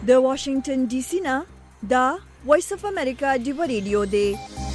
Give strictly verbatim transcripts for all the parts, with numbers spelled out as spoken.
د واشنگټن ډي سي نه دا وایس اف امریکا دی ریډیو دی.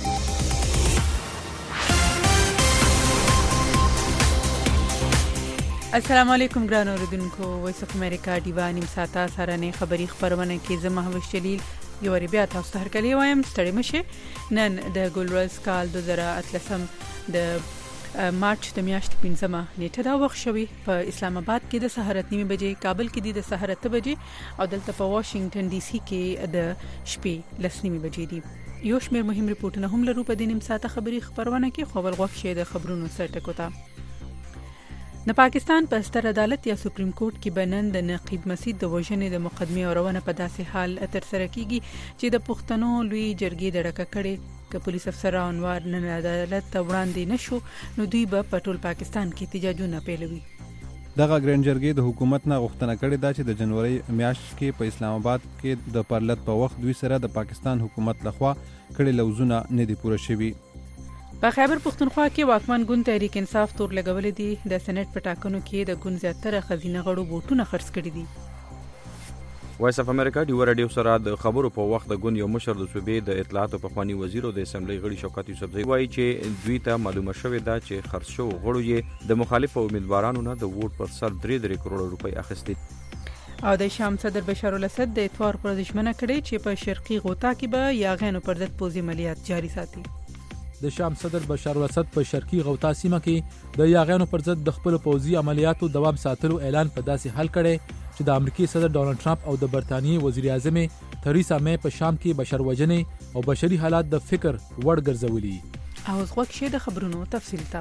السلام علیکم ګران اوریدونکو، وایس اف امریکا دی و نیم ساعته سره خبری خبرونه کې زه محوش جلیل یو ری بیا تاسو ته هرکلی وایم. ستړي مشه. نن د ګلورز کال دوه زره اتلسم د مارچ د میاشتې پنځمه نیټه دا وخت شوی. په اسلام آباد کې د سحر اته نیمه بجې، کابل کې د سحر اته بجې او دلته په واشنگټن ډي سي کې د شپې لس نیمه بجې دي. یو شمېر مهم ریپورتونه هم لرو په دې نیم ساعته خبری خبرونه کې. خو ول غوښ شه د خبرونو سرټکو ته. د پاکستان په ستر عدالت یا سپریم کورټ کې بنن د نقیب مسعود د وژنې د مقدمې اورونه په داسې حال تر سره کیږي چې د پښتنو لوی جرګې د ډکه کړي ک پولیس افسر انوار نن عدالت ته وړاندې نشو، نو دوی به په ټول پاکستان کې احتجاجونه پیلوي. دغه ګران جرګې د حکومت نه غوښتنه کړې ده چې د جنوري میاشت کې په اسلام آباد کې د پرلط په وخت دوی سره د پاکستان حکومت لخوا کړي لوزونه نه دي پوره شوي. په خیبر پختونخوا کې واکمن ګوند تحریک انصاف تور لګولې دي. د سېنات په ټاکنو کې د ګوند زیاتره خزینه غړو ووټونه خرڅ کړي دي. وایس اف امریکا دی ورډیو سره د خبرو په وخت د ګوند یو مشر د صوبې د اطلاعات او پخوانی وزیر او د اسمبلی غړي شوکت یوسفزئی وایي چې دوی ته معلومه شوې ده چې خرڅ شو غړو یې د مخالف امیدوارانو نه د ووټ پر سر درې درې کروڑ روپۍ اخیستي. او د شام صدر بشار الاسد د اتوار پر ژمنه کړې چې په شرقي غوطه کې به یاغانو پر ضد پوځي عملیات جاري ساتي. د شام صدر بشار الاسد په شرقي غوطه سیمه کې د یاغانو پر ضد د خپل پوځي عملیاتو دوام ساتلو اعلان په داسې حال کړي چې د امریکای صدر ډونالد ټرمپ او د برتانیې وزیر اعظم تریسا مې په شام کې بشر وژنې او بشري حالات د فکر وړ ګرځولي. او زغوک شه د خبرونو تفصیل ته.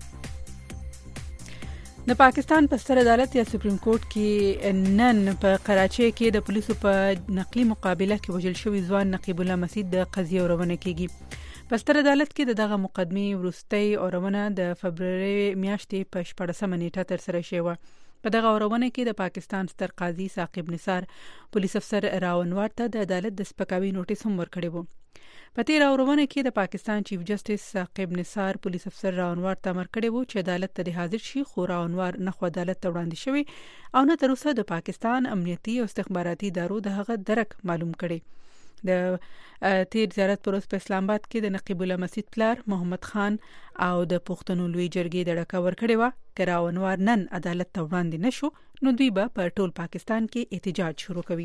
د پاکستان په ستر عدالت یا سپریم کورټ کې نن په کراچۍ کې د پولیسو په نقلي مقابله کې وژل شوی ځوان نقیب الله مسعود د قضیې اورونه کیږي. په ستر عدالت کې دغه مقدمې وروستۍ اورونه د فبرवरी میاشتې په شپږمه نیټه تر سره شوه. په دغه اورونه کې د پاکستان ستر قاضي ثاقب نثار پولیس افسر راونوار ته د عدالت د سپکاوي نوټیس هم ورکړی وو. په تیر اورونه کې د پاکستان چیف جسټس ثاقب نثار پولیس افسر راونوار ته امر کړی وو چې عدالت ته حاضر شي، خو راونوار نه خو عدالت ته وړاندې شوی او نه تر اوسه د پاکستان امنیتي او استخباراتي ادارو د هغه درک معلوم کړي. د تیر زیارت پر اوس په اسلام آباد کې د نقیب الله مسعود پلار محمد خان او د پښتنو لوی جرګې د ډکه ورکړې و. کراونوار نن عدالت ته وړاندې نشو، نو دوی به په ټول پاکستان کې احتجاج شروع کوي.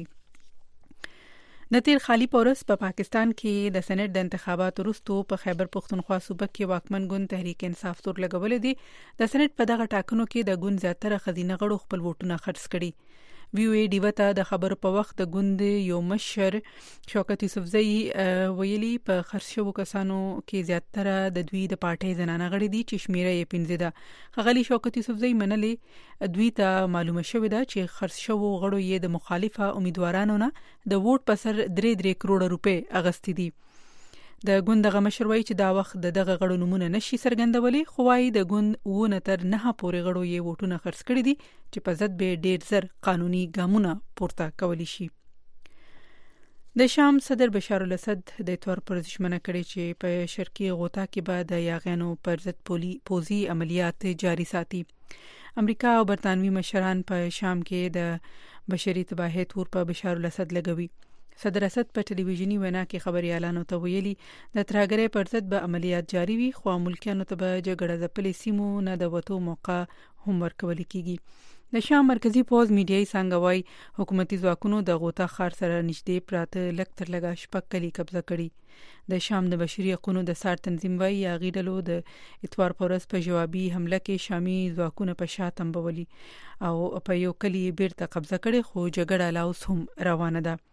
د تیر خالی پورس په پا پاکستان کې د سېنات د انتخاباتو وروسته په خیبر پختونخوا صوبه کې واکمن ګوند تحریک انصاف تور لګولې دي. د سېنات په دغه ټاکنو کې د ګوند زیاتره خزینه غړو خپل ووټونه خرڅ کړي. وی وی ډیوته د خبرو په وخت د ګوند یو مشر شوکت یوسفزئی ویلي په خرڅو کسانو کې زیاتره د دوی د پارټي زنانه غړي دي چې شمیره یې پنځه ده. خغلی شوکت یوسفزئی منلې دوی ته معلومه شوې ده چې خرڅو غړو یې د مخالفه امیدوارانو نه د ووټ په سر درې درې کروڑ روپۍ اغستې دي. د ګوند غ مشر وایي چې دا وخت د دغه غړو نمونه نشي سرګندولي، خو وايي د ګوند ونه تر نه پورې غړو یې ووټونه خرڅ کړي دي چې په ضد به ډېر زر قانوني ګامونه پورته کولی شي. د شام صدر بشار الاسد د اتوار پر ژمنه کړې چې په شرقي غوطه کې به د یاغانو پر ضد پوځي عملیات جاري ساتي. امریکا او برتانوي مشران په شام کې د بشري تباهۍ تور په بشار الاسد لګوي. صدر اسد په ټلویزیونی وینا کې خبريالانو ته ویلي د ترهګرۍ پر ضد به عملیات جاري وي، خو ملکیانو ته به جګړه ځپلې سیمو نه د وټو موقع هم ورکول کیږي. د شام مرکزی پوز میډیای څنګه وایي حکومتي ځواکونو د غوطه ښار سره نږدې پراته لک تر لګا شپږ کلي قبضه کړي. د شام د بشري حقوقو د سار تنظیم وایي هغې ډلو د اتوار پر ورځ په جوابي حمله کې شامي ځواکونه په شا تنبولي او په یو کلي بیرته قبضه کړي، خو جګړه لا اوس هم روانه ده.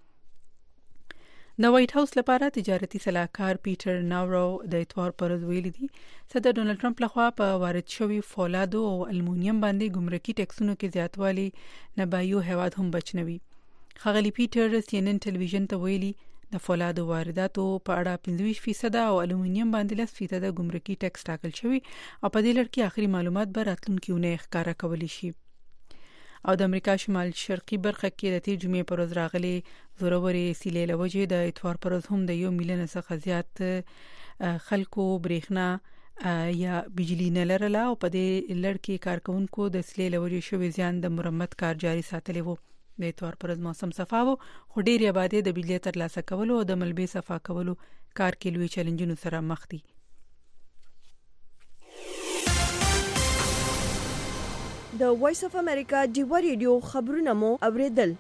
د وایټ هاوس لپاره تجارتي سلاکار پیټر ناورو د اتوار پر ورځ ویلي دي صدر ډونالد ټرمپ لخوا په وارد شوی فولادو او المونیم باندې ګمرکي ټیکسونو کې زیاتوالی نه به یو هیواد هم بچنوي. خغلی پیټر سی ان ان ټلویزیون ته ویلي د فولادو وارداتو په اړه پنځه ویشت فیصد او المونیم باندې لس فیصد ګمرکي ټیکس ټاکل شوی او په دې لړ کې آخري معلومات به راتلونکي اونۍ ښکاره کولی شي. او د امریکا شمال شرقي برخه کې د تیر جمعې پر ورځ راغلي زورورې سیلې له وجې د اتوار پر ورځ هم د یو میلیون څخه زیات خلکو برېښنا یا بجلی نه لرله او په دې لړ کې کارکونکو د سیلې له وجې شوی زیان د مرمت کار جاري ساتلی وو. د اتوار پر ورځ موسم صفا و، خو ډېرې آبادۍ د بجلي ترلاسه کولو او د ملبې صفا کولو کار کې لوی چیلنجونو سره مخ دي. د وایس اف امریکا ډیوا ریډیو خبرونه مو اوریدل.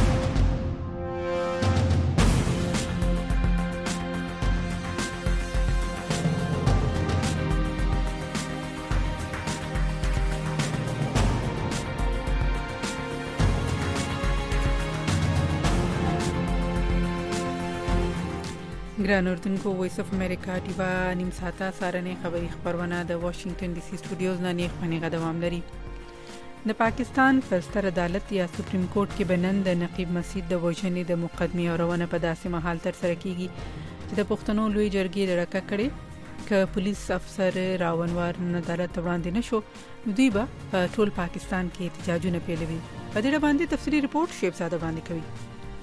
ګران اردوونکو، وایس اف امریکا ډیوا نیم ساعته سارنې خبری خبرونه د واشنگټن ډي سي سټوډیوز نه نیغ پنیغه دوام لري. د پاکستان په ستر عدالت یا سپریم کورټ کې بنن د نقیب مسعود د وژنې د مقدمې اورونه په داسې مهال تر سره کیږي چې د پښتنو لوی جرګې لړکه کړي ک پولیس افسر راونوار عدالت وړاندې نشو، دوی به په ټول پاکستان کې احتجاجونه پیلوي. په دې باندې تفصیلی رپورت شیب ساده باندې کوي.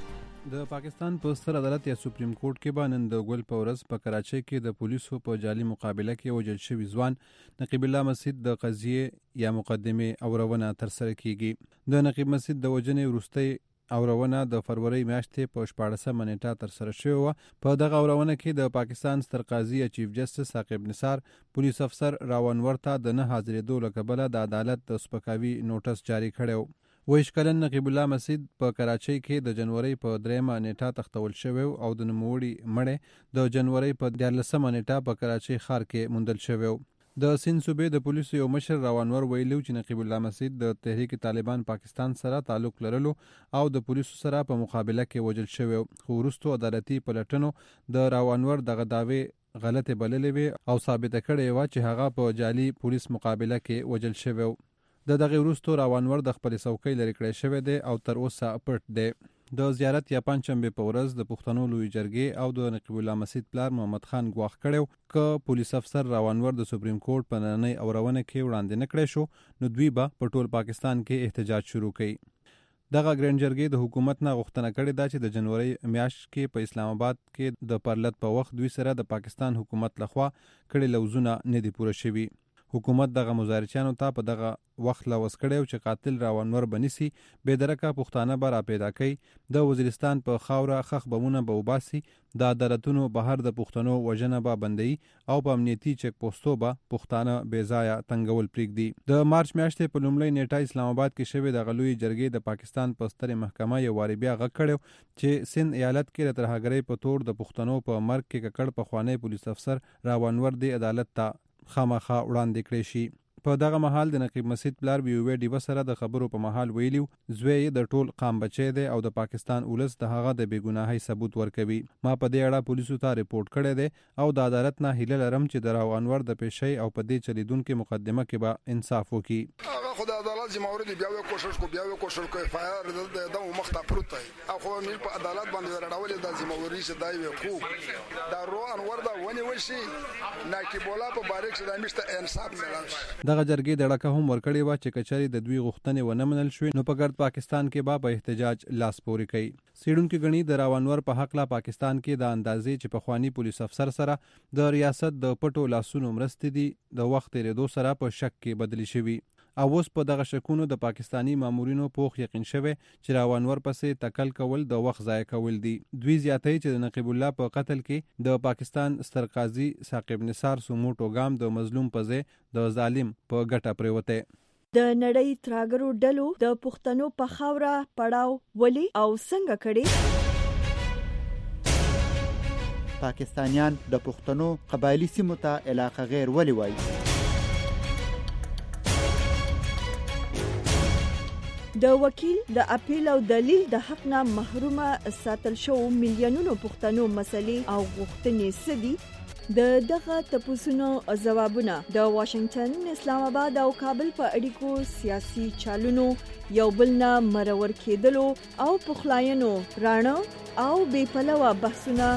د پاکستان په ستر عدالت یا سپریم کورټ کې باندې د ګل په ورځ په کراچۍ کې د پولیسو په جعلي مقابله کې وژل شوی ځوان نقیب الله مسعود د قضیې یا مقدمې اورونه تر سره کیږي. د نقیب مسعود د وژنې وروستۍ اورونه د فروری میاشتې په شپاړسمه نیټه تر سره شوې وه. په دغه اورونه کې د پاکستان ستر قاضي یا چیف جسټس عاقب نثار پولیس افسر راونور ته د نه حاضرېدو له کبله د عدالت د سپکاوي نوټس جاری کړی و. ویش کلن نقیب الله مسعود په کراچۍ کې د جنوري په دریمه نیټه تختول شوی او د نوموړي مړی د جنوري په دیارلسمه نیټه په کراچۍ ښار کې موندل شوی. د سند صوبې د پولیسو یو مشر راونور ویلو چې نقیب الله مسعود د تحریک طالبان پاکستان سره تعلق لرلو او د پولیسو سره په مقابله کې وژل شوی، خو وروستو عدالتي پلټنو د راونور دغه دعوی غلطه بللې وي او ثابته کړې و چې هغه په جعلي پولیس مقابله کې وژل شوی. د دغه وروستو راونور د خپل څوکۍ لري کړی شوی دی او تر اوسه پټ دی. د زیارت یا پنځشنبه په ورځ د پښتنو لوی جرګې او د نقیب الله مسعود پلار محمد خان ګواښ کړو ک پولیس افسر راونور د سپریم کورټ په نننۍ اورونه کې وړاندې نه کړی شو نو دوی به په ټول پاکستان کې احتجاج شروع کړي. دغه ګران جرګې د حکومت نه غوښتنه کړې ده چې د جنوري میاشت کې په اسلام آباد کې د پرلط په وخت دوی سره د پاکستان حکومت لخوا کړي لوزونه نه دي پوره شوي. حکومت دغه مظاهرچیانو ته په دغه وخت لوز کړی چې قاتل راونور بنسي بېدرکه پښتانه به راپیدا کوي، د وزیرستان په خاوره خخ بمونه به وباسي، د عدالتونو بهر د پښتنو وژنه به بندوي او په امنیتي چک پوسټو به پښتانه بې ځایه تنګول پرېږدي. د مارچ میاشتې په لومړۍ نیټه اسلام آباد کې شوې دغه لویې جرګې د پاکستان په سترې محکمه یو وارې بیا غږ کړی چې سند ایالت کې د ترهګرۍ په تور د پښتنو په مرګ کې ککړ پخوانی پولیس افسر راونور دی عدالت ته خامخا وړاندې کړی شي. په دغه مهال د نقیب مسعود پلار ویوې ډیوه سره د خبرو په مهال ویلیو زوی د ټول قام بچی دی او د پاکستان ولس د هغه د بېګناهۍ ثبوت ورکوي. ما په دې اړه پولیسو ته ریپورت کړی دی او د عدالت نه هیله لرم چې د راونور د پیشۍ او په دې چلیدونکو مقدمه کې به انصاف وکړي. هغه خدای عدالت چې مورد بیا وې کوشش کو بیا وې کوشش کو اف آی آر د دغه مخ ته پروت دی او خو مې په عدالت باندې راډول د ذمہواری چې دای وې کو دا رو انور دا ونی وشي ناکي بولا په باریک چې د مشته انصاف ملامش. دغه جرګې د ډکه هم ورکړی و چې کچاري د دوی غوښتنې ونه منل شوې نو په ګرد پاکستان کې به په احتجاج لاس پورې کوي. سیډونکو غني د راونور په حق لا پاکستان کې د اندازې چې په خواني پولیس افسر سره د ریاست د پټو لاسونو مرستې دي د وخت تیریدو سره په شک کې بدلی شوی او اوس په دغه شکونو د پاکستانی مامورینو پوخ یقین شوی چې راونور پسې تکل کول د وخت ضایع کول دي. دوی زیاتوي چې د نقیب الله په قتل کې د پاکستان ستر قاضي عاقب نثار سوموټو ګام د مظلوم په ځای د ظالم په ګټه پریوته. د نړۍ تراګرو ډلو د پښتنو په خاوره پړاو ولي او څنګه کړي؟ پاکستانیان د پښتنو قبایلی سیمو ته علاقه غیر ولي وایي؟ د وکیل د اپیل او دلیل د حق نه محرومه ساتل شو میلیونونو پښتنو مسلې او غوښتنې سدي د دغه تپوسونو ځوابونه د واشنگټن، اسلام آباد او کابل په اړیکو سیاسي چالونو یو بل نه مرور کېدلو او پخلاینو رانه او بې پلوه بحثونه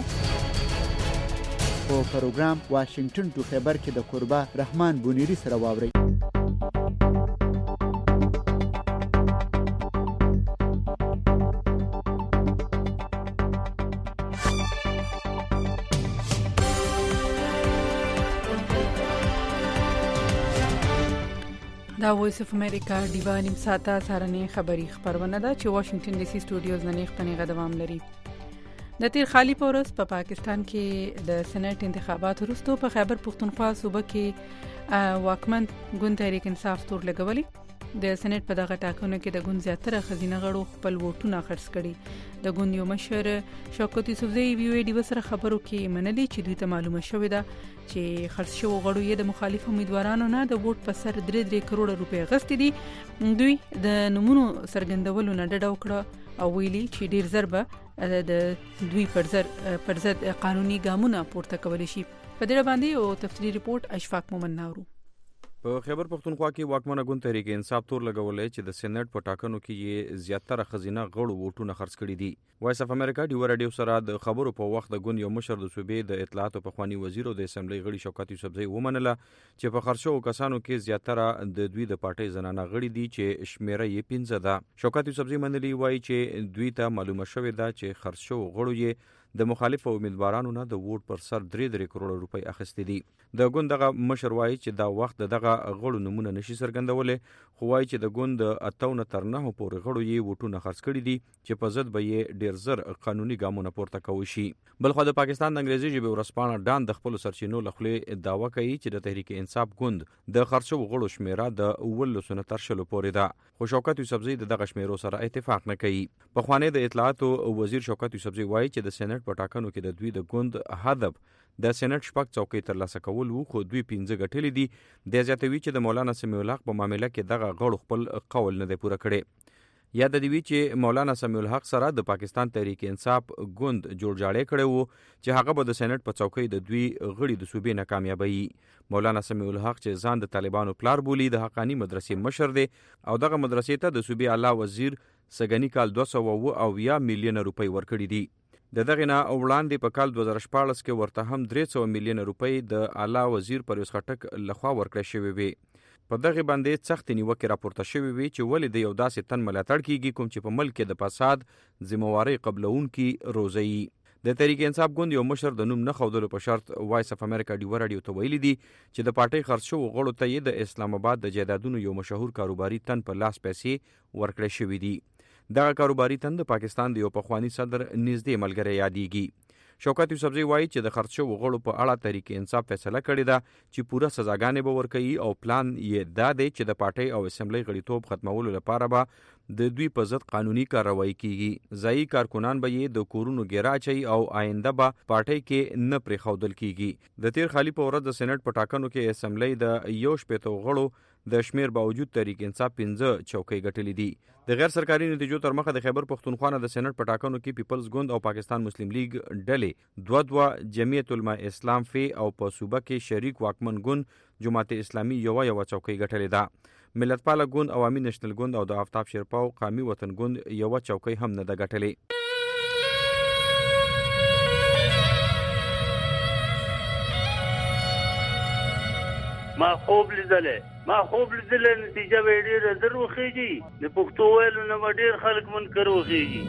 په پروګرام واشنگټن ټو خبر کې د قربا رحمان بونیری سره واوري. دا وایس اف امریکا دیوا نیم ساعته سارنې خبری خبرونه ده چې واشنگټن ډي سي سټوډیوز نه نیختنې غدوام لري. د تیر خالی پورس په پا پاکستان کې د سېنات انتخابات وروسته په خیبر پختونخوا صوبه کې واکمن ګوند تحریک انصاف تور لګولي. د سېنات په دغه ټاکنو کې د ګوند زیاتره خزینه غړو خپل ووټونه خرڅ کړي. د ګوند یو مشر شوکت یوسفزئی وی ډي سره خبرو کې منلي چې دوی ته معلومه شوې ده چې خرڅ شوو غړو یې د مخالف امیدوارانو نه د ووټ په سر درې درې کروڑ روپۍ غستې دي. دوی د نمونو څرګندولو نه ډډه وکړه او ویلي چې ډیر زر به د دوی پر ضد پر ضد قانوني ګامونه پورته کولی شي. په دې باندې یو تفصیلي ریپورت اشفاق مومن ناورو. په خیبر پختونخوا کې واکمنه ګوند تحریک انصاف تور لګولې چې د سېنات په ټاکنو کې یې زیاتره خزینه غړو ووټونه خرڅ کړي دي. وایس اف امریکا ډیو رادیو سره د خبرو په وخت د ګوند یو مشر د صوبې د اطلاعات او پخوانی وزیر او د اسمبلی غړي شوکت یوسفزئی ومنله چې په خرڅو کسانو کې زیاتره د دوی د پارټۍ زنانه غړي دي چې شمیره یې پنځه ده. شوکت یوسفزئی منلي وایي چې دوی ته معلومه شوې ده چې خرڅو غړو یې د مخالف امیدوارانو نه د ووټ پر سر درې درې کروڑ روپۍ اخیستې دي. د ګوند دغه مشر وایي چې دا وخت دغه غړو نمونه نشي څرګندولې، خو وایي چې د ګوند اتو نه تر نهو پورې غړو یې ووټونه خرڅ کړي دي چې په ضد به یې ډیر زر قانوني ګامونه پورته کوي شي. بلخو د پاکستان د انګریزي ژبې ورځپاڼه ډان د خپل سرچینو له خولې دعوه کوي چې د تحریک انصاف ګوند د خرڅو غړو شمیره د اوولسو نه تر شلو پورې ده، خو شوکت یوسفزئی د دغه شمیرو سره اتفاق نه کوي. پخوانی د اطلاعاتو وزیر شوکت یوسفزئی وایي چې د سېنات په ټاکنو کې د دوی د ګوند هدف د سېنات شپږ څوکۍ ترلاسه کول وو، خو دوی پنځه ګټلې دي. د زیاتوي چې د مولانا سمیع الحق په معاملې کې دغه غړو خپل قول نه دی پوره کړی. یا د دې چې مولانا سمیع الحق سره د پاکستان تحریک انصاف ګوند جوړ جاړی کړی وو چې هغه به د سېنات په څوکۍ د دوی غړي د صوبې نه کامیابوي. مولانا سمیع الحق چې ځان د طالبانو پلار بولی د حقانی مدرسې مشر دی او دغه مدرسې ته د صوبې اعلی وزیر سګنی کال دوه سوه اویا میلیونه روپۍ ورکړي دي. د دغه نه وړاندې په کال دوه زره شپاړس کې ورته هم درې سوه میلیونه روپۍ د اعلی وزیر پرویز خټک لخوا ورکړل شوې وي. په دغه باندې سخت نیوکه راپورته شوې وي چې ولې د یو داسې تن ملاتړ کیږي کوم چې په ملک کې د فساد ذمہواری قبلونکي روزي. د تحریک انصاف ګوند یو مشر د نوم نه ښودلو په شرط وایس اف امریکا ډیو رادیو ته ویلي دي چې د پارټۍ خرڅ شوو غړو ته یې د اسلام آباد د جایدادونو یو مشهور کاروباري تن په لاس پیسې ورکړې شوې دي. دغه کاروباري تن د پاکستان د یو پخوانی صدر نږدې ملګری یادېږي. شوکت یوسفزئی وایي چې د خرڅ شوو غړو په اړه تحریک انصاف فیصله کړې ده چې پوره سزاګانې به ورکوي او پلان یې دا دی چې د پارټۍ او اسمبلی غړیتوب ختمولو لپاره به د دوی په ضد قانوني کاروایی کیږي. ځایي کارکنان به یې د کورونو ګیره اچوي او آینده به پارټۍ کې نه پرېښودل کیږي. د تیر خالي په ورځ د سېنات په ټاکنو کې اسمبلی د یو شپېتو غړو د شمیر باوجود تحریک انصاف پنځه چوکۍ ګټلې دي. د غیر سرکاري نتیجو تر مخه د خیبر پختونخوا نه د سېنات په ټاکنو کې پیپلز ګوند او پاکستان مسلم لیگ ډلې دوه دوه، جمعیت علما اسلام فی او په صوبه کې شریک واکمن ګوند جماعت اسلامي یو یو چوکۍ ګټلې ده. ملت پاله ګوند، عوامي نېشنل ګوند او د آفتاب شیرپاو قومي وطن ګوند یو چوکۍ هم نه ده ګټلې. ما خوب لیدلې ما خوب لیدلې نتیجه به ډېره زر وخیږي. د پښتو ویلو نه به ډېر خلک منکر وخیږي.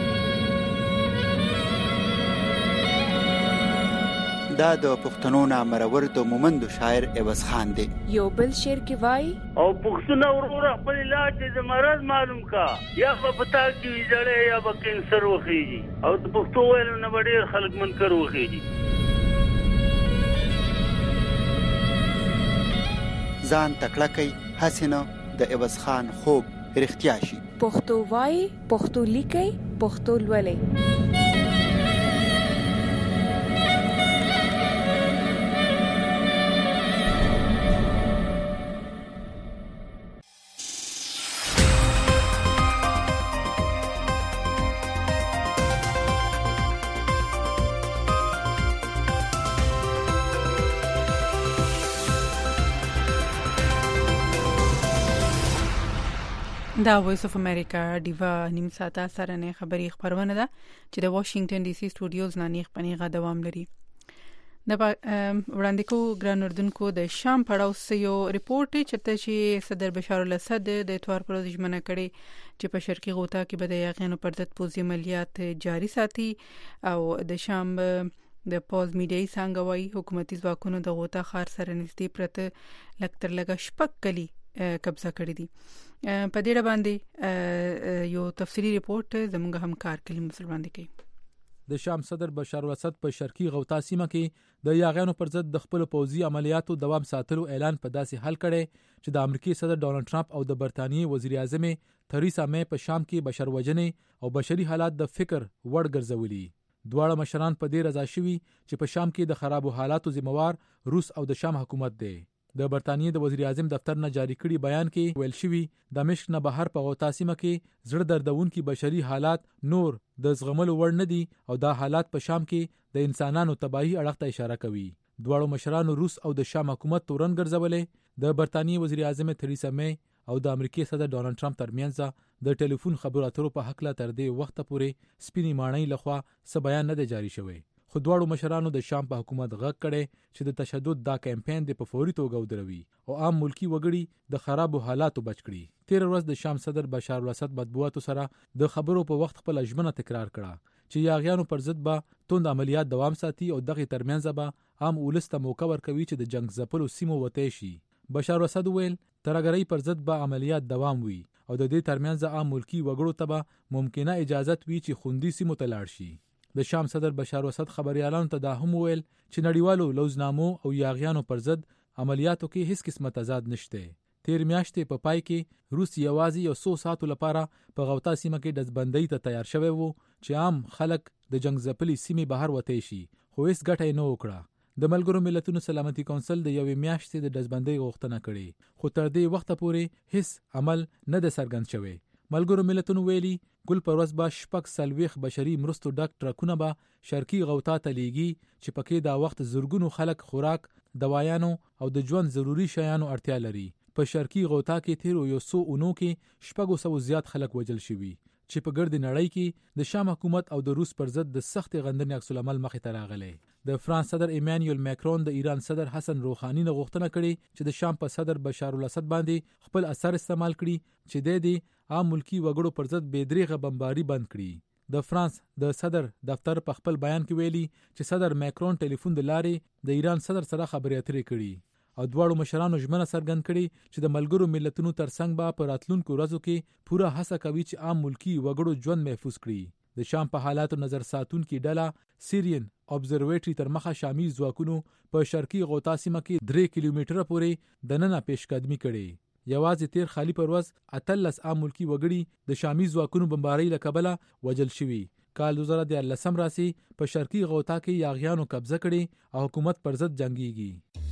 دا د پښتنو نامرور د مومندو شاعر عوض خان دی. یو بل شعر کې وای او پښتون وروره خپل علاج د مرض معلوم کا، یا په پتا کې ویځړې یا به کینسر وخیږي او د پښتو ویلو نه به ډېر خلک منکر وخیږي. ځان تکړه کوي هسې نه د عوض خان خوب رښتیا شي. پښتو وای، پښتو لیکي، پښتو لولي. دا وایس اف امریکا دیوا نیم ساعته سرنې خبری خبرونه ده چې د واشنگټن ډي سي سټوډیوز نه نیغ پنیغه دوام لري. د وړاندې کو ګران اردوونکو د شام پړاو سيو ریپورت چرته چې صدر بشار الاسد د اتوار پر ورځ ژمنه کړې چې په شرقي غوطه کې به د یاغیانو پر ضد پوځي عملیات جاري ساتي او د شام د پوز میډیای څنګه وایي حکومتي ځواکونو د غوطه خار سره نږدې پرته لکتر لګا شپږ کلی قبضه کړې دي. په دې باندې یو تفصیلی ریپورت زموږ همکار کلیم مسلمان دی کوي. د شام صدر بشار الاسد په شرقي غوطا سیمه کې د یاغیانو پر ضد د خپل پوځي عملیاتو دوام ساتلو اعلان په داسې حل کړي چې د امریکای صدر ډونالد ټرمپ او د برتانیې وزیر اعظم تریسا مې په شام کې بشر وژنې او بشري حالات د فکر وړ ګرځولي. دواړه مشران په دې رضا شوي چې په شام کې د خرابو حالاتو ذمہوار روس او د شام حکومت دی. د برتانیې د وزیر اعظم دفتر نه جاری کړي بیان کې ویل شوی دمشق نه بهر په غوطا سیمه کې زړه دردونکي بشري حالات نور د زغملو وړ نه دي او دا حالات په شام کې د انسانانو تباہي اړخ ته اشاره کوي. دواړو مشرانو روس او د شام حکومت تورن ګرځولې. د برتانیې وزیر اعظم تریسا مې او د امریکای صدر ډونالد ټرمپ ترمنځ د ټلیفون خبرو اترو په حق لا تر دې وخت پورې سپینې ماڼۍ لخوا څه بیان نه دی جاری شوی. خو دواړو مشرانو د شام په حکومت غږ کړي چې د تشدد دا کمپاین د په فوري توګه ودروي او عام ملکی وګړي د خرابو حالاتو بچ کړي. تیر ورځ د شام صدر بشار الاسد مطبوعاتو سره د خبرو په وخت خپل ژمنه تکرار کړه چې یاغیانو پر ضد به توند عملیات دوام ساتي او دغه ترمنځ به عام ولس ته موقع ورکوي چې د جنگ ځپلو سیمو وته شي. بشار الاسد ویل ترګری پر ضد به عملیات دوام وي او د دې ترمنځ عام ملکی وګړو ته به ممکنه اجازه وي چې خوندي سیمو ته لاړ شي. د شام صدر بشار الاسد خبريالانو ته دا هم ویل چې نړیوالو لوزنامو او یاغیانو پر ضد عملیاتو کې هیڅ قسمه تضاد نشته. تیر میاشتې په پای کې روس یوازې یو څو ساعتو لپاره په غوطا سیمه کې دزبندۍ ته تیار شوی وو چې عام خلک د جنگ ځپلي سیمې بهر وته شي، خو هیڅ ګټه نه وکړه. د ملګرو ملتونو سلامتي کونسل د یوې میاشتې د دزبندۍ غوښتنه کړې، خو تر دې وخته پورې هیڅ عمل نه د څرګند شوی. ملګرو ملتونو ویلي ګل پر ورځ به شپږ څلوېښت بشري مرستو ډک ټرکونه به شرقي غوطا ته لیږي چې پکې دا وخت زرګونو خلک خوراک، دوايانو او د ژوند ضروري شیانو اړتیا لري. په شرقي غوطا کې تیر یو څو اونو کې شپږو سو زیات خلک وژل شوي چې په ګرد نړۍ کې د شام حکومت او د روس پر ضد د سخت غندنې عکس العمل مخې ته راغلی. د فرانس صدر ایمانوئل ماکرون د ایران صدر حسن روحاني نه غوښتنه کړې چې د شام په صدر بشار الاسد باندې خپل اثر استعمال کړي چې د دې عام ملکی وګړو پر ضد بېدریغه بمباري بند کړي. د فرانس د صدر دفتر په خپل بیان کې ویلي چې صدر ماکرون ټلیفون د لارې د ایران صدر سره خبرې اترې کړي او دواړو مشرانو ژمنه څرګند کړي چې د ملګرو ملتونو ترڅنګ به په راتلونکو ورځو کې پوره هڅه کوي چې عام ملکی وګړو ژوند محفوظ کړي. د شام په حالاتو نظر ساتونکو ډله سیرین ابزرویټری تر مخه شامي ځواکونو په شرقي غوطا سیمه کې درې کیلومتره پورې د ننه پیشقدمي کړې. یوازې تیر خالی پر ورځ اتلس عام ملکی وګړي د شامي ځواکونو بمبارۍ له کبله وژل شوي. کال دو زره دیارلسم راسي په شرقي غوطا کې یاغیانو قبضه کړي او حکومت پر ضد جنگيږي.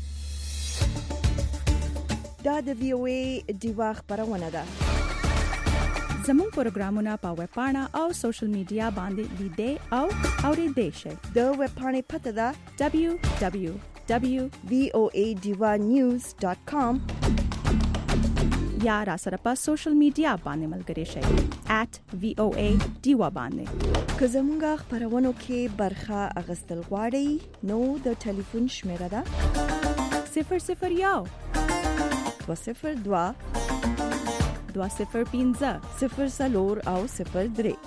دا د وی او ای دیوا خبرونه ده. زموږ پروګرامونه په ویب پاڼه او سوشل میډیا باندې لیدئ او اوریدئ شئ. د ویب پاڼې پته ده دبليو دبليو دبليو ډاٹ وی او ای دیوا نیوز ډاٹ کام یا را سره په سوشل میډیا باندې ملګری شئ ایٹ وی او ای دیوا باندې. که زموږ خبرونو کې برخه اغستل غواړئ نو د ټلیفون شمیره ده صفر صفر یو دو صفر دوا دو صفر پنځه صفر څلور او صفر درې.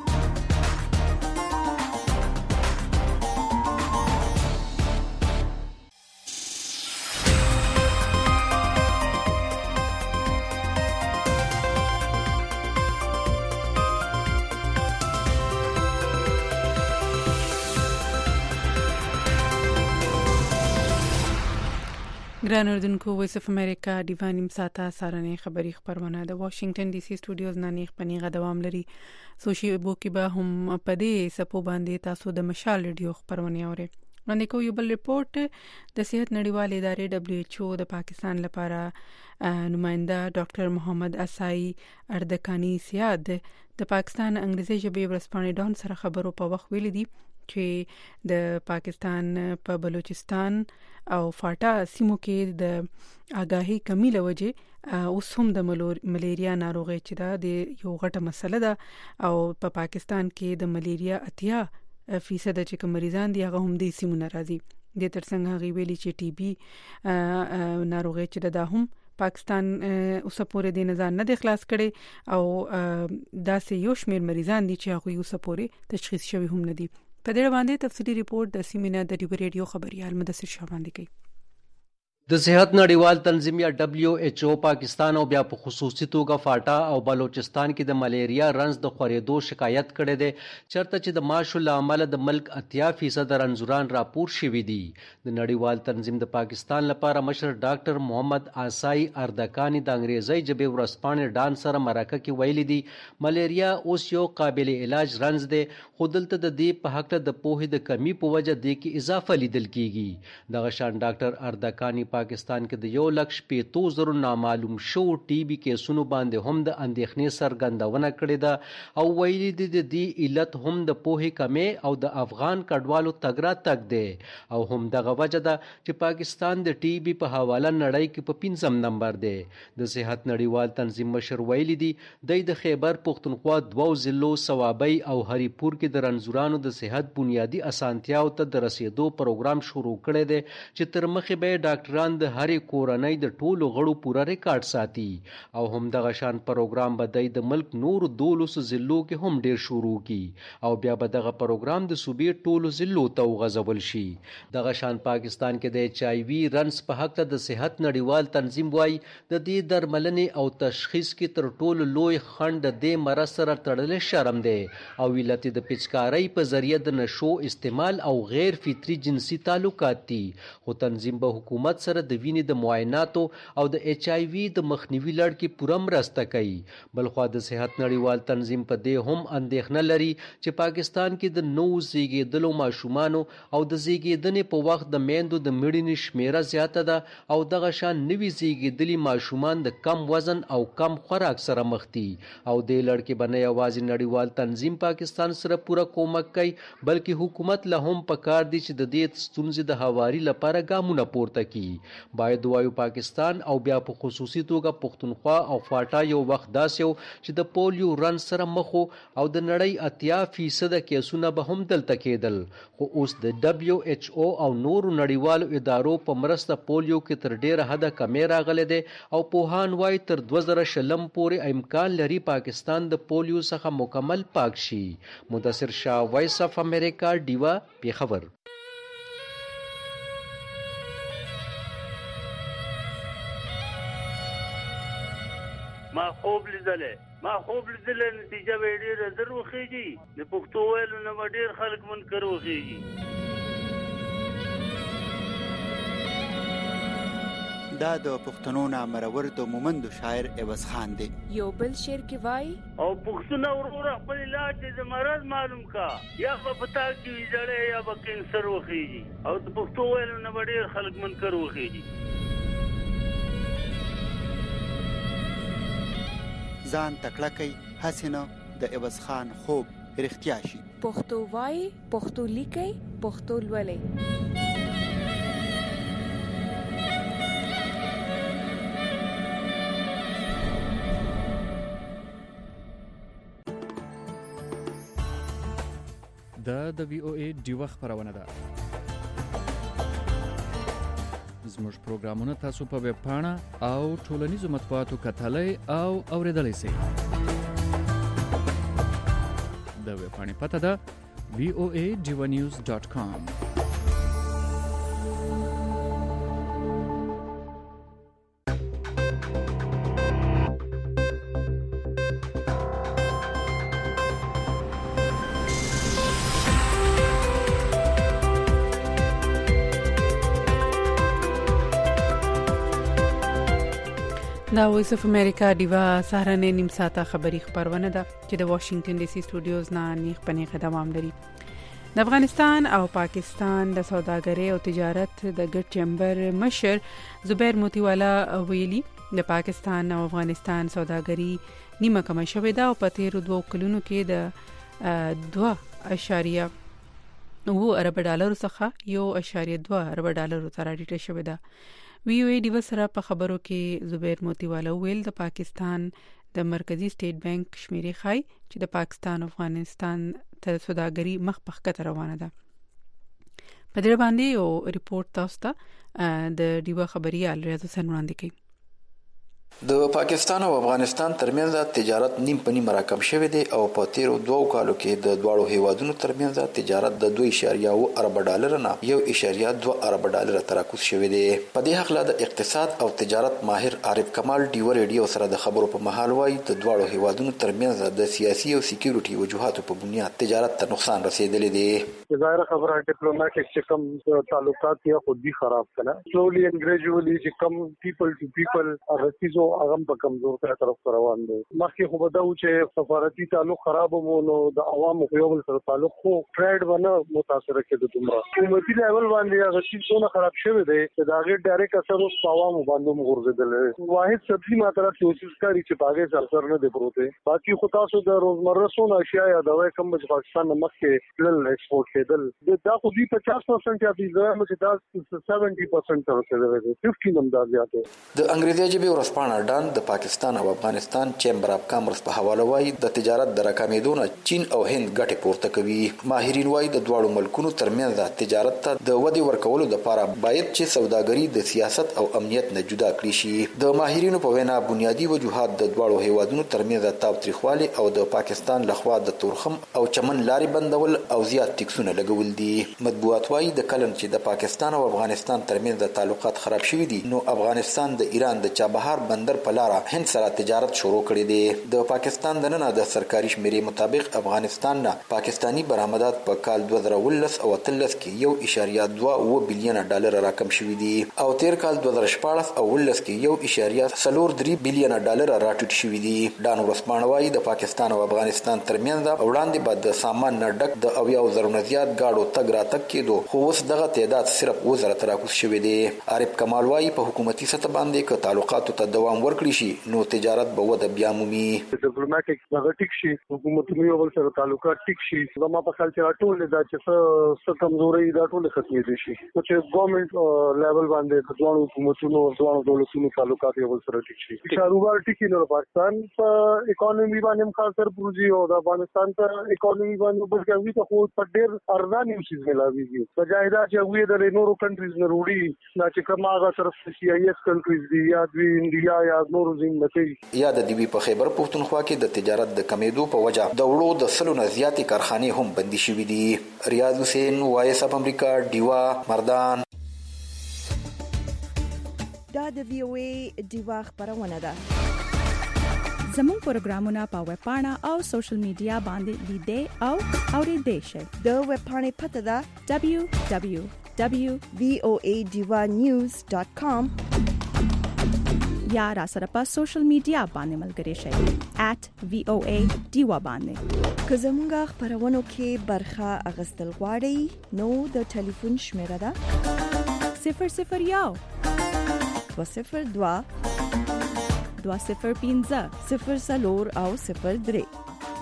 ګران اردوونکو وایس اف امریکا دیوانیم ساته سارنې خبری خبرونه د واشنگټن ډي سي سټوډیوز نه نیخ پنیغه دوام لري. سوشي بو کې به هم پدې سپو باندې تاسو د مشال ریډیو خبرونه اورئ. باندې کو یو بل ریپورت د صحت نړیوال ادارې دبليو ایچ او د پاکستان لپاره نماینده ډاکټر محمد اسائی اردکانی سیاد د پاکستان انګریزي ژبې ورسپانې ډون سره خبرو په وخت ویل دي چې د پاکستان په بلوچستان او فاټا سیمو کې د آگاهی کمی لوجه اوس هم د ملیریا ناروغي چې دا د یو غټه مسله ده او په پا پاکستان کې د ملیریا اتیا فیصد چې کوم مریضان دي هغه هم د سیمو ناراضي د ترڅنګ هغه ویلي چې ټي بي ناروغي چې دا هم پاکستان اوس پورې د نظر نه د خلاص کړي او داسې یو شمیر مریضان دي چې هغه اوس پورې تشخیص شوی هم نه دي. په دې باندې تفصیلی ریپورت د سیمینار د ډیو ریډیو خبريال مدثر شاه باندې کوي. د صحت نړیوال تنظیم یا دبلیو ایچ او پاکستان او بیا په خصوصي توګه فاټا او بلوچستان کې د ملیریا رنز د خورېدو شکایت کړی دی، چرته چې د ماشو له امله د ملک اتیا فیصد رنځوران راپور شوي دي. د نړیوال تنظیم د پاکستان لپاره مشر ډاکټر محمد آسائی اردکانی د انګریزي ژبې ورځپاڼې ډان سره مرکه کې ویلي دي ملیریا اوس یو قابل علاج رنز دی، خو دلته د دې په هکله د پوهې د کمی په وجه دې کې اضافه لیدل کیږي. دغه شان ډاکټر اردکانی پاکستان کې د یو لک شپېتو زرو نامعلوم شو ټي بي کیسونو باندې هم د اندېښنې څرګندونه کړې ده او ویلي دي د دې علت هم د پوهې کمی او د افغان کډوالو تګ راتګ دی او هم دغه وجه ده چې پاکستان د ټي بي په حواله نړۍ کې په پنځم نمبر دی. د صحت نړیوال تنظیم مشر ویلي دي دی د خیبر پښتونخوا دوو ضلعو صوابۍ او هریپور کې د رنځورانو د صحت بنیادي اسانتیاو ته د رسیدو پروګرام شروع کړی دی چې تر مخې به ډاکټران د هرې کورنۍ د ټولو غړو پوره ریکارډ ساتي او هم دغه شان پروګرام به دی د ملک نور دولسو ضلعو کې هم ډیر شروع کی او بیا به دغه پروګرام د صوبې ټولو ضلعو ته وغځول شي. دغه شان پاکستان کې د ایچ آی وي رنز په حق د صحت نړیوال تنظیم وایي د دې درملنې او تشخیص کې تر ټولو لوی خنډ د دې مرض سره تړلی شرم دی او علت د پچکارۍ په ذریعه د نشو استعمال او غیر فطري جنسي تعلقات دي. خو تنظیم به حکومت سره د وینې د معایناتو او د ایچ آی وي د مخنیوي لړ کې پوره مرسته کوي. بلخوا د صحت نړیوال تنظیم په دې هم اندېښنه لري چې پاکستان کې د نوو زیږېدلو ماشومانو او د زیږېدنې په وخت د میندو د مړینې شمیره زیاته ده او دغه شان نوي زیږېدلي ماشومان د کم وزن او کم خوراک سره مخ دي او دې لړ کې به نه یوازې نړیوال تنظیم پاکستان سره پوره کومک کوي بلکې حکومت له هم پکار دي چې د دې ستونزې د هواري لپاره ګامونه پورته کړي. باید وایو پاکستان او بیا په خصوصي توګه پښتونخوا او فاټا یو وخت داسې و چې د پولیو رنځ سره مخ او د نړۍ اتیا فیصد کیسونه به هم دلته کېدل، خو اوس د دبلیو ایچ او او نورو نړیوالو ادارو په مرسته پولیو کې تر ډیره حده کمی راغلی دی او پوهان وایي تر دوه زره شلم پورې امکان لري پاکستان د پولیو څخه مکمل پاک شي. مدثر شاه، وایس اف امریکا، ډیوا، پیښور. ما خوب لیدلې ما خوب لیدلې نتیجه به ډېره زر وخېږي، د پښتو ویلو نه به ډېر خلک منکر وخېږي. دا د پښتنو نامرور د مومندو شاعر عوض خان دی. یو بل شعر کې وایي او پښتونه وروره خپل علاج د مرض معلوم کا، یا به پتا کې ویجړې یا به کینسر وخېږي او د پښتو ویلو نه به ډېر خلک منکر وخېږي. ځان تکړه کوي هسې نه د عوض خان خوب رښتیا شي. پښتو وایي، پښتو لیکي، پښتو لولي. دا د وی او ای ډیوه خبرونه ده. زموږ پروګرامونه تاسو په ویب پاڼه او ټولنیزو مطبوعاتو کتلای او اوریدلای شئ. د ویب پاڼې پته ده وی او ای ډیوه نیوز ډاټ کام. دا وایس اف امریکا ډیوا سهارنې نیم ساعته خبری خبرونه ده چې د واشنگټن ډي سي سټوډیوز نه نیغ پنیغه دوام لري. د افغانستان او پاکستان د سوداګرۍ او تجارت د ګډ چیمبر مشر زبیر موتیوالا ویلي د پاکستان او افغانستان سوداګري نیمه کمه شوې ده او په تیرو دوه کلونو کې د دوه اشاریه اوه ارب ډالر څخه یو اشاریه دوه ارب ډالر ته راټیټه شوې ده. وی او ای ډیو سره په خبرو کې زبیر موتیوالا ویل د پاکستان د مرکزی سټیټ بانک شمیرې خای چې د پاکستان او افغانستان تر سوداګري مخ په خطر روانه ده. په دې باندې یو ریپورت تاسو ته د ډیو خبري ال ریاض حسین وړاندې کړي. د پاکستان او افغانستان ترمنځ تجارت نیم په نیم راکم شوی دی او په تیرو دوو کالو کې د دواړو هیوادونو ترمنځ تجارت د دوه اعشاریه اوه ارب ډالر نه یو اعشاریه دوه ارب ډالر تراکوز شوی دی. په دې حق له د اقتصاد او تجارت ماهر عارف کمال ډیو ریډیو سره د خبرو په محل وایي د دواړو هیوادونو ترمنځ د سیاسي او سکیورټي وجوهاتو په بنیاد تجارت ته نقصان رسیدلی دی. ظاهر خبره ډیپلوماټیک چې کوم تعلقات یې خود به خراب کړه سلولی اینڈ ګریجولی چې کوم پیپل ټو پیپل رسیدو هغه په کمزور طرف روان دي. مخکې خو به دا و چې سفارتي تعلق خراب وو نو د عوامو یو بل سره تعلق خو ټریډ ونه متاثر کېده دومره. حکومتي لیول باندې هغه شی څونه خراب شوی دی چې دا غیر ډایرکټ اثر اوس په عوامو باندې مغورځیدل. واحد سبزی ما طرف کوشش کوي چې باغې سرسر نه دی پروته. باقي خو تاسو د روزمره سونه اشیاء یادوي کوم چې پاکستان مخکې لل ایکسپورټ کېدل دا خو دی پچاس پرسنټ یا دی زما چې دا سبعین پرسنټ تر رسیدلی دی. پنځه نمبر زیاته د انګریزي ژبې ورسپانه ډان د پاکستان او افغانستان چیمبر اف کامرس په حواله وایي د تجارت د راکمېدو نه چین او هند ګټې پورته کوي. ماهرین وایي د دواړو ملکونو ترمنځ تجارت ته د ودې ورکولو لپاره باید چې سوداګري د سیاست او امنیت نه جدا کړي شي. د ماهرینو په وینا بنیادی وجوهات د دواړو هیوادونو ترمنځ تاوتریخوالي او د پاکستان لخوا د تورخم او چمن لارې بندول او زیات ټیکسونه لګول دي. مطبوعات وایي د کلن چې د پاکستان او افغانستان ترمنځ تعلقات خراب شوي دي نو افغانستان د ایران د چابهار بندر په لار هند سره تجارت شروع کړی دی. د پاکستان د نن د سرکاري شمیرې مطابق افغانستان نه پاکستانی برآمدات په کال دوه زره ولس او اتلس کې یو اعشاریه دوه اوه بلین ډالر راکم شوي دي او تیر کال دوه زره شپاړس او ولس کې یو اعشاریه څلور درې بلین ډالر راټیټ شوي دي. ډان ورسپانه وایي د پاکستان او افغانستان ترمنځ وړاندې بعد د سامان نه ډک د اویا زرو زیات گاډو تګ راتګ کېدو خو اوس دغه تعداد صرف اوه زره تراکوز شوی دی. عارف کمال وایي په حکومتي سطح باندې که تعلقاتو ته دوام ورکړي شي نو تجارت به وده بیا مومي. ډیپلوماټیک هغه ټیک شي حکومتونو یو بل سره تعلقات ټیک شي زما په خیال چې ټول دا چې څه کمزوري دا ټول ختمې دي شي چې ګورنمنت لیول باندې د ځوانو حکومتونو او ځوانو دولتونو تعلقات یو بل سره ټیک شي. کاروبار ټیک نه پاکستان په اکانومي باندې خاص تر پروژي او د افغانستان په اکانومي باندې بلکې وی ته خو په ډېر ارزان یو شي ملاويږي بجای دا چې وی د نورو کنټریز نه وروړي نه چې کومه هغه طرف سی آی ایس کنټریز دی یا د انډیا یا نورو ځینې یا د دیوی په خیبر پښتونخوا کې د تجارت د کمیدو په وجه د وړو د سلو نه زیاتې کارخانې هم بندي شوي دي. ریاض حسین وایس اف امریکا ډیوا مردان. دا د وی او ای ډیوا خبرونه ده. زموږ پروګرامونه په ویب پاڼه او سوشل میډیا باندې لیدې او اورېدې شئ. د ویب پاڼې پته ده دبليو دبليو دبليو ډاٹ وی او ای ډیوا نیوز ډاٹ کام یا را سره په سوشل میډیا باندې ملګري شئ ایٹ وی او ای ډیوا باندې. که زموږ خبرونو کې برخه اغستل غواړئ نو د ټلیفون شمیره ده صفر صفر یو دوه صفر دوه دوه صفر پنځه صفر څلور او صفر درې.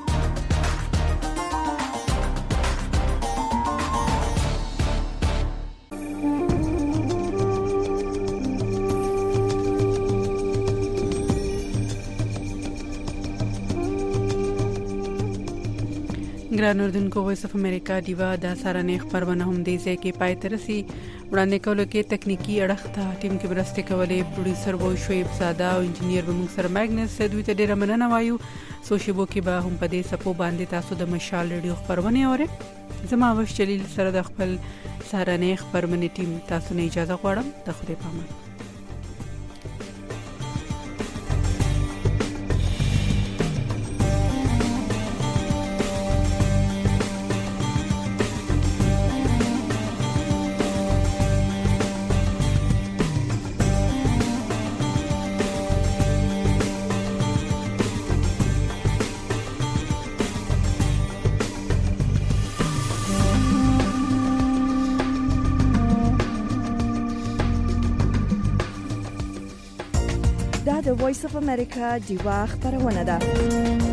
ګران اردوونکو وایس اف امریکا ډیوا د سارنې خبرونه هم دې ځای کې پای ته رسي. وړاندې کولو کې تکنیکی اړخ ته ټیم کې مرسته کولې پروډوسر وو شعیب ساده او انجنیر به موږ سره میګنس دوی ته ډیره مننه وایو. سوشیبو کې به هم په دې سپو باندې تاسو د مشال ریډیو خبرونه اورئ. زما وش جلیل سره د خپل سارنې خبرونه ټیم تاسو نه اجازه غواړم. د خدای په امان. دا د وایس اف امریکا ډیوا خبرونه ده.